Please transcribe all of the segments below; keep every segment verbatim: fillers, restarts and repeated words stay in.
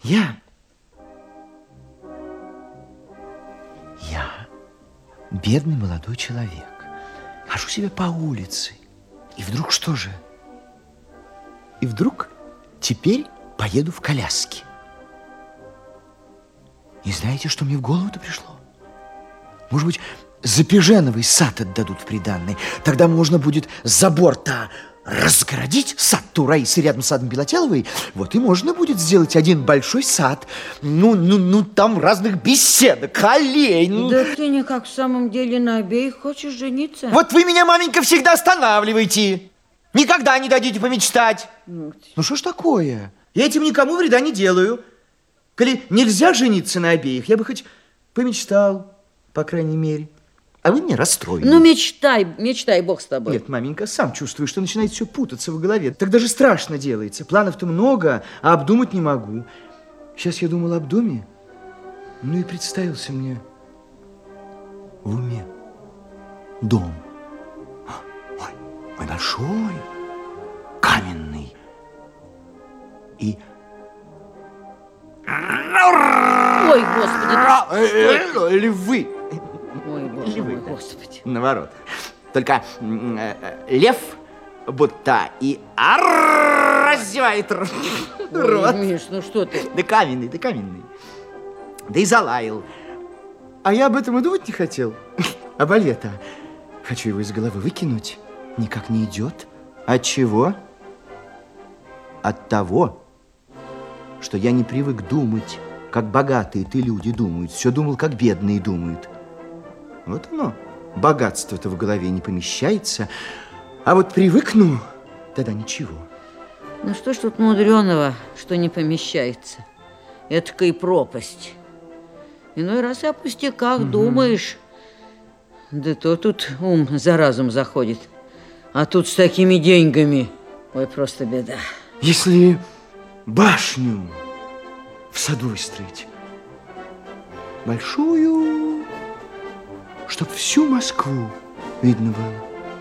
Я... Я бедный молодой человек. Хожу себе по улице. И вдруг что же? И вдруг теперь поеду в коляске. И знаете, что мне в голову-то пришло? Может быть, Запеженовый сад отдадут в приданный. Тогда можно будет забор-то разгородить, сад-то у Раисы рядом с садом Белотеловой. Вот и можно будет сделать один большой сад. Ну, ну, ну, там разных беседок, аллей. Ну... Да ты никак в самом деле на обеих хочешь жениться? Вот вы меня, маменька, всегда останавливаете. Никогда не дадите помечтать. Ну, ну что ж такое? Я этим никому вреда не делаю. Коли нельзя жениться на обеих, я бы хоть помечтал, по крайней мере. А вы меня расстроили. Ну, мечтай, мечтай, Бог с тобой. Нет, маменька, сам чувствую, что начинает все путаться в голове. Так даже страшно делается. Планов-то много, а обдумать не могу. Сейчас я думал об доме, ну и представился мне в уме дом. Ой, ой, большой, каменный. И... Ой, Господи, львы. Ой, Боже мой, Господи. Наоборот. Только э, лев будто и раздевает рот. Ой, Миш, ну что ты? Да каменный, да каменный. Да и залаял. А я об этом и думать не хотел. А балета. Хочу его из головы выкинуть. Никак не идет. От чего? От того, что я не привык думать, как богатые-то люди думают. Все думал, как бедные думают. Вот оно, богатство-то в голове не помещается, а вот привыкну, тогда ничего. Ну что ж тут мудреного, что не помещается? Этакая пропасть. Иной раз и о пустяках угу. думаешь, да то тут ум за разум заходит. А тут с такими деньгами, ой, просто беда. Если башню в саду выстроить, большую... чтоб всю Москву видно было.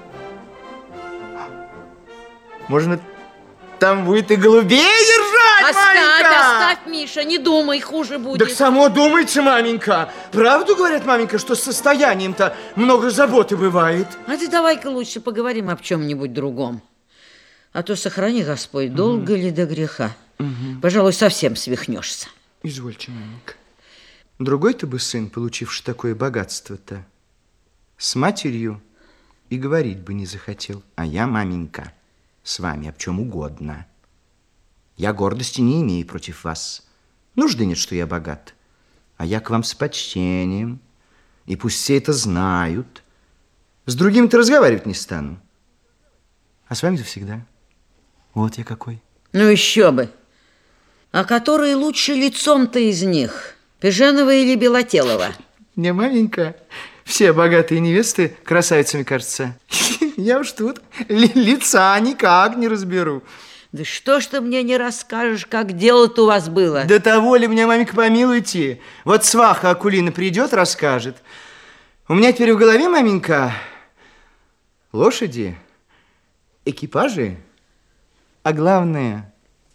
Можно там будет и голубей держать, оставь, маменька! Оставь, Миша, не думай, хуже будет. Так само думайте, маменька. Правду говорят, маменька, что с состоянием-то много заботы бывает. А ты давай-ка лучше поговорим об чем-нибудь другом. А то, сохрани Господь, долго угу. ли до греха. Угу. Пожалуй, совсем свихнешься. Извольте, маменька. Другой-то бы сын, получивший такое богатство-то, с матерью и говорить бы не захотел. А я, маменька, с вами об чем угодно. Я гордости не имею против вас. Нужды нет, что я богат. А я к вам с почтением. И пусть все это знают. С другими-то разговаривать не стану. А с вами-то всегда. Вот я какой. Ну еще бы. А который лучше лицом-то из них? Пеженова или Белотелова? Не, маменька, все богатые невесты красавицами, кажется. Я уж тут лица никак не разберу. Да что ж ты мне не расскажешь, как дело-то у вас было? До того ли мне, маменька, помилуйте. Вот сваха Акулина придет, расскажет. У меня теперь в голове, маменька, лошади, экипажи, а главное,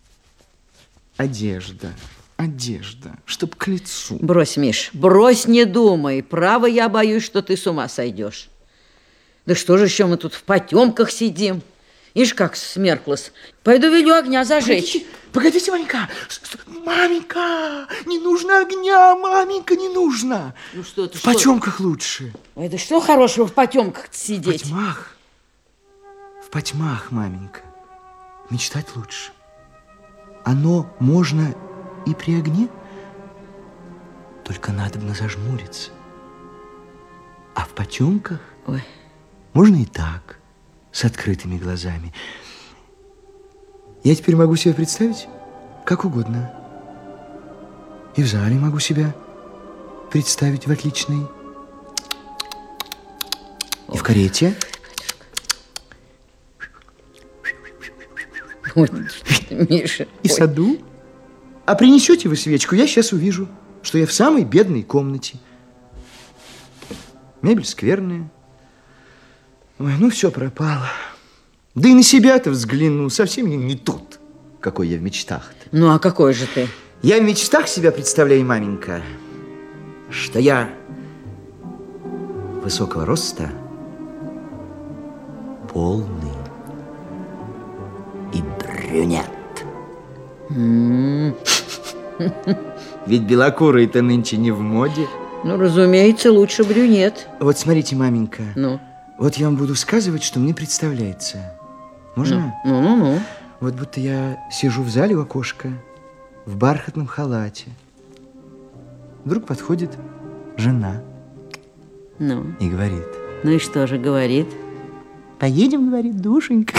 одежда. Одежда, чтоб к лицу. Брось, Миш, брось, не думай. Право, я боюсь, что ты с ума сойдешь. Да что же еще мы тут в потемках сидим? Ишь, как смерклась. Пойду велю огня зажечь. Погодите, погодите, маменька. Маменька, не нужно огня, маменька, не нужно. Ну что ты, в потемках лучше. Ой, да что хорошего в потемках сидеть? В потьмах, в потьмах, маменька, мечтать лучше. Оно можно... и при огне, только надобно зажмуриться. А в потемках Ой. можно и так, с открытыми глазами. Я теперь могу себе представить как угодно. И в зале могу себя представить в отличной. Ой. И в карете. Ой, Миша. И в саду. А принесете вы свечку, я сейчас увижу, что я в самой бедной комнате. Мебель скверная. Ой, ну все пропало. Да и на себя-то взгляну, совсем не, не тот, какой я в мечтах-то. Ну, а какой же ты? Я в мечтах себя представляю, маменька, что я высокого роста, полный и брюнет. М. Ведь белокурые-то нынче не в моде. Ну, разумеется, лучше брюнет. Вот смотрите, маменька, Ну, вот я вам буду сказывать, что мне представляется. Можно? ну, ну, ну. Вот будто я сижу в зале у окошка в бархатном халате. Вдруг подходит жена Ну, и говорит: ну и что же говорит? поедем, говорит, душенька,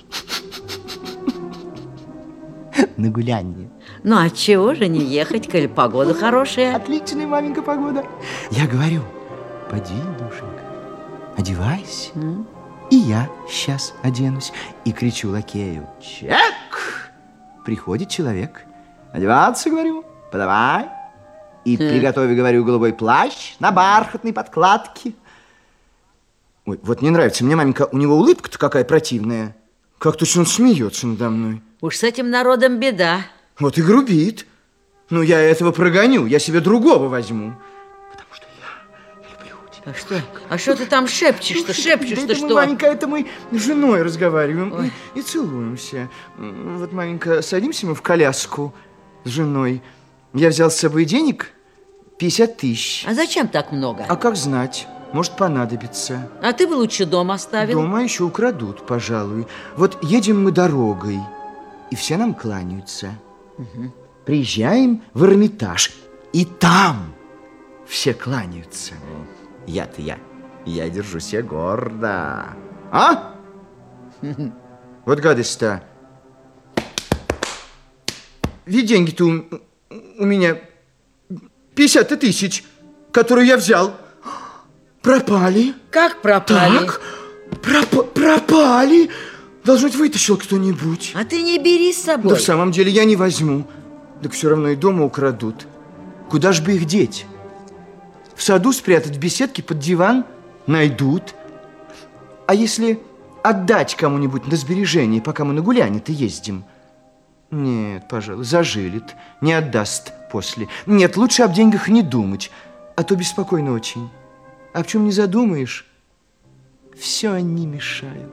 на гулянье. Ну, а чего же не ехать, коль погода хорошая? Отличная, маменька, погода. Я говорю: поди, душенька, одевайся. Ну, И я сейчас оденусь. И кричу лакею: чек! Приходит человек. Одеваться, говорю, подавай. И приготовь, говорю, голубой плащ на бархатной подкладке. Ой, вот не нравится мне, маменька, у него улыбка-то какая противная. Как точно он смеется надо мной. уж с этим народом беда. Вот и грубит. Ну, я этого прогоню, я себе другого возьму. Потому что я люблю тебя. А что? А что ты там шепчешь-то? Шепчешь-то Да это мы, что? маменька, это мы с женой разговариваем Ой. и, и целуемся. М, Вот, маменька, садимся мы в коляску с женой. Я взял с собой денег пятьдесят тысяч. А зачем так много? А как знать, может понадобится. А ты бы лучше дом оставил. Дома еще украдут, пожалуй. Вот едем мы дорогой, и все нам кланяются. Приезжаем в Эрмитаж, и там все кланяются. Я-то я, я держу себя гордо. А? Вот гадость-то. Ведь деньги-то у, у меня пятьдесят тысяч, которые я взял, пропали. Как пропали? Так, пропа- пропали. Должно быть, вытащил кто-нибудь. А ты не бери с собой. Да в самом деле я не возьму. Так все равно и дома украдут. Куда ж бы их деть? В саду спрятать в беседке под диван? Найдут. А если отдать кому-нибудь на сбережение, пока мы на гулянье-то ездим? Нет, пожалуй, зажилит. Не отдаст после. Нет, лучше об деньгах не думать, а то беспокойно очень. А в чем не задумаешь, все они мешают.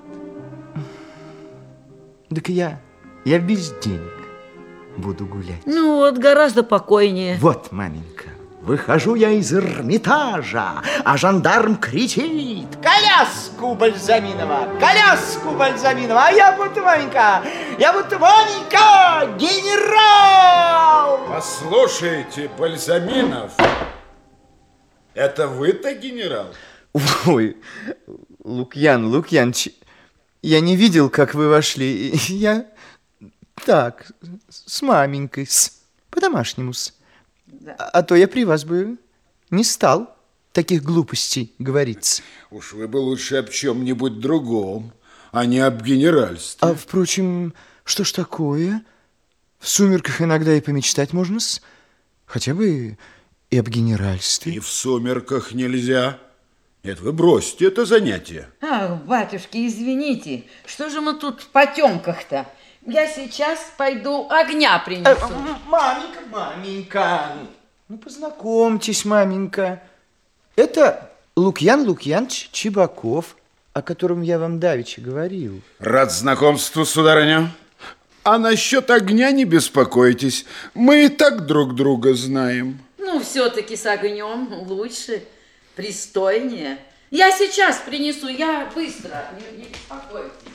Так я, я без денег буду гулять. Ну вот, гораздо покойнее. Вот, маменька, выхожу я из Эрмитажа, а жандарм кричит: коляску Бальзаминова, коляску Бальзаминова. А я будто, маменька, я будто, маменька, генерал! Послушайте, Бальзаминов, это вы-то генерал? Ой, Лукьян Лукьяныч, я не видел, как вы вошли. Я так, с маменькой, с, по-домашнему-с. Да. А, а то я при вас бы не стал таких глупостей говорить. Уж вы бы лучше об чем-нибудь другом, а не об генеральстве. А, впрочем, что ж такое? В сумерках иногда и помечтать можно-с. Хотя бы и об генеральстве. И в сумерках нельзя. Нет, вы бросьте это занятие. Ах, батюшки, извините, что же мы тут в потемках-то? Я сейчас пойду огня принесу. Маменька, маменька, ну познакомьтесь, маменька. Это Лукьян Лукьяныч Чебаков, о котором я вам давеча говорил. Рад знакомству, сударыня. А насчет огня не беспокойтесь. Мы и так друг друга знаем. Ну, все-таки с огнем лучше, пристойнее. Я сейчас принесу, я быстро, не, не беспокойтесь.